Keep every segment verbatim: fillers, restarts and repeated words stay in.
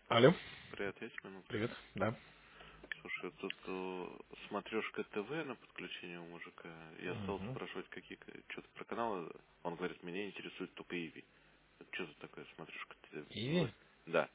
Алло, Привет, есть минутка? привет, да. Слушай, тут э, смотрешка ТВ на подключение у мужика. Я стал Угу. спрашивать какие что-то про каналы. Он говорит, меня интересует только Иви. Это что за такое смотрешка Иви? ТВ? Да.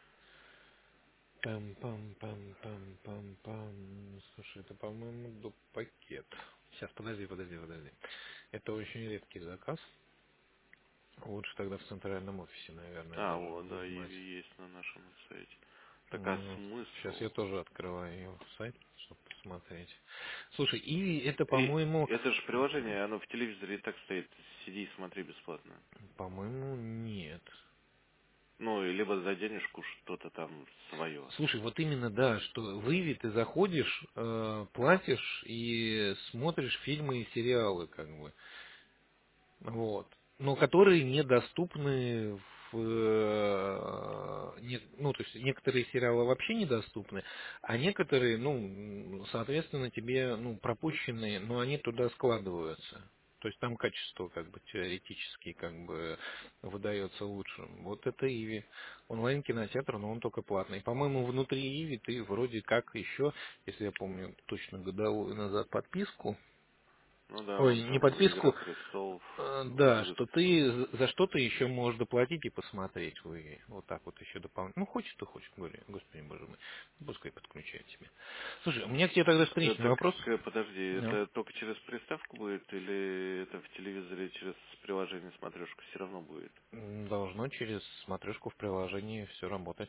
Пам-пам-пам-пам-пам-пам. Слушай, это, по-моему, до пакет. Сейчас, подожди, подожди, подожди. Это очень редкий заказ. Лучше тогда в центральном офисе, наверное, А, должен вот, да, вынимать. Иви есть на нашем сайте. Так а Сейчас смысл? я тоже открываю ее сайт, чтобы посмотреть. Слушай, Иви это, И по-моему, это же приложение, оно в телевизоре и так стоит. Сиди и смотри бесплатно. по-моему, нет. Ну, и либо за денежку что-то там свое. Слушай, вот именно, да, что в Иви ты заходишь, э, платишь и смотришь фильмы и сериалы, как бы. Вот. Но которые недоступны в... э, не- ну, то есть некоторые сериалы вообще недоступны, а некоторые, ну, соответственно, тебе, ну, пропущенные, но они туда складываются. То есть там качество, как бы, теоретически, как бы, выдается лучше. Вот это Иви. Онлайн-кинотеатр, но он только платный. По-моему, внутри Иви ты вроде как еще, если я помню точно годовую назад подписку, Ну да, ой, вон не там Игра подписку, престолов, Э, да, что выставка. ты за за что-то еще можешь доплатить и посмотреть вы. Вот так вот еще дополнительно. Ну, хочешь, то хочешь, говорю, господи, боже мой. Пускай подключает тебе. Слушай, у меня к тебе тогда Э, встречный Так, вопрос. э, подожди, Ну, это только через приставку будет или это в телевизоре через приложение смотрешку все равно будет? м, должно через смотрешку в приложении все работать.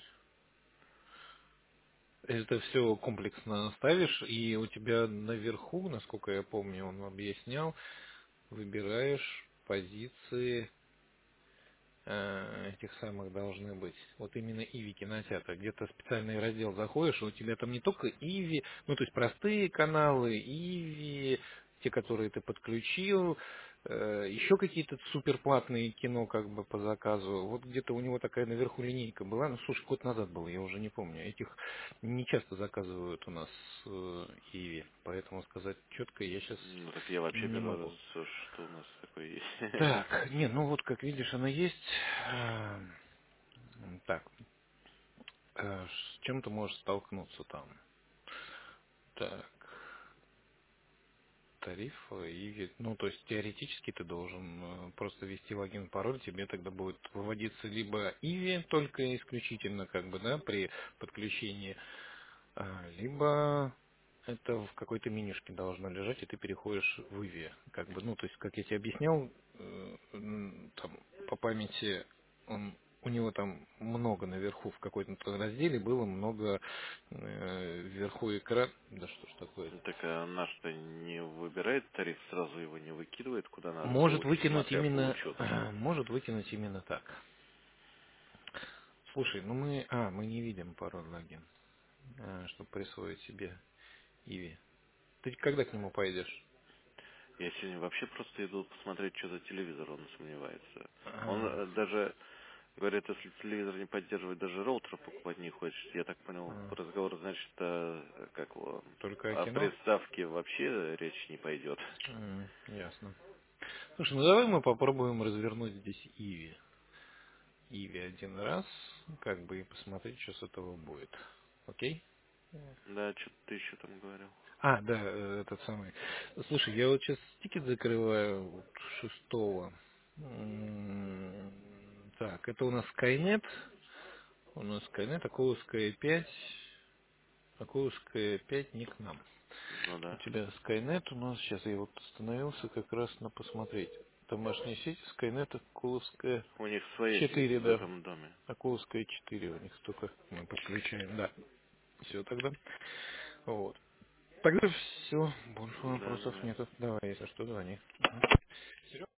Это все комплексно ставишь, и у тебя наверху, насколько я помню, он объяснял, выбираешь позиции э, этих самых должны быть. Вот именно Иви кинотеатр. Где-то специальный раздел заходишь, и у тебя там не только Иви, ну то есть простые каналы, Иви, те, которые ты подключил, э, еще какие-то суперплатные кино как бы по заказу. Вот где-то у него такая наверху линейка была, ну слушай, год назад было, я уже не помню. Этих не часто заказывают у нас э, Иви, поэтому сказать четко я сейчас Ну так я вообще не первый могу. раз слышу, что у нас такое есть. Так, не, ну вот как видишь, она есть. А, Так, э, с чем ты можешь столкнуться там? Так, тариф и, ну, то есть теоретически ты должен э, просто ввести логин, пароль, тебе тогда будет выводиться либо Иви только исключительно, как бы, да, при подключении, а, либо это в какой-то менюшке должно лежать, и ты переходишь в Иви, как бы, ну, то есть, как я тебе объяснял, э, м, там, по памяти он у него там много наверху в какой-то разделе было много э, вверху экран. Да что ж такое? Так а наш-то не выбирает тариф, сразу его не выкидывает куда надо, по, Может уч- выкинуть смотря по именно, учету. э, может выкинуть именно так. Слушай, ну мы, а, мы не видим пароль логин, э, чтобы присвоить себе Иви. Ты когда к нему пойдешь? Я сегодня вообще просто иду посмотреть, что за телевизор, он сомневается. Он А, э, даже говорит, если телевизор не поддерживает, даже роутер покупать не хочет. Я так понял, а, по разговору, значит, э, как его, только о о кино? приставке вообще речь не пойдет. М, ясно. Слушай, ну давай мы попробуем развернуть здесь Иви. Иви один раз, как бы и посмотреть, что с этого будет. Окей? Да, что-то ты еще там говорил. А, да, э, этот самый. Слушай, я вот сейчас тикет закрываю вот шестого. М, Так, это у нас Skynet. У нас Skynet, Акуловская пять. Акуловская пять не к нам. Ну У да. тебя Skynet у нас, сейчас я вот остановился как раз на посмотреть. Домашняя сеть Skynet Акуловская У них своя сеть четыре, в да. этом доме. Акуловская четыре у них столько мы подключаем, да. Все тогда. Вот. Тогда все, больше Да, вопросов давай. нету. Давай, если что, звони. Мгм.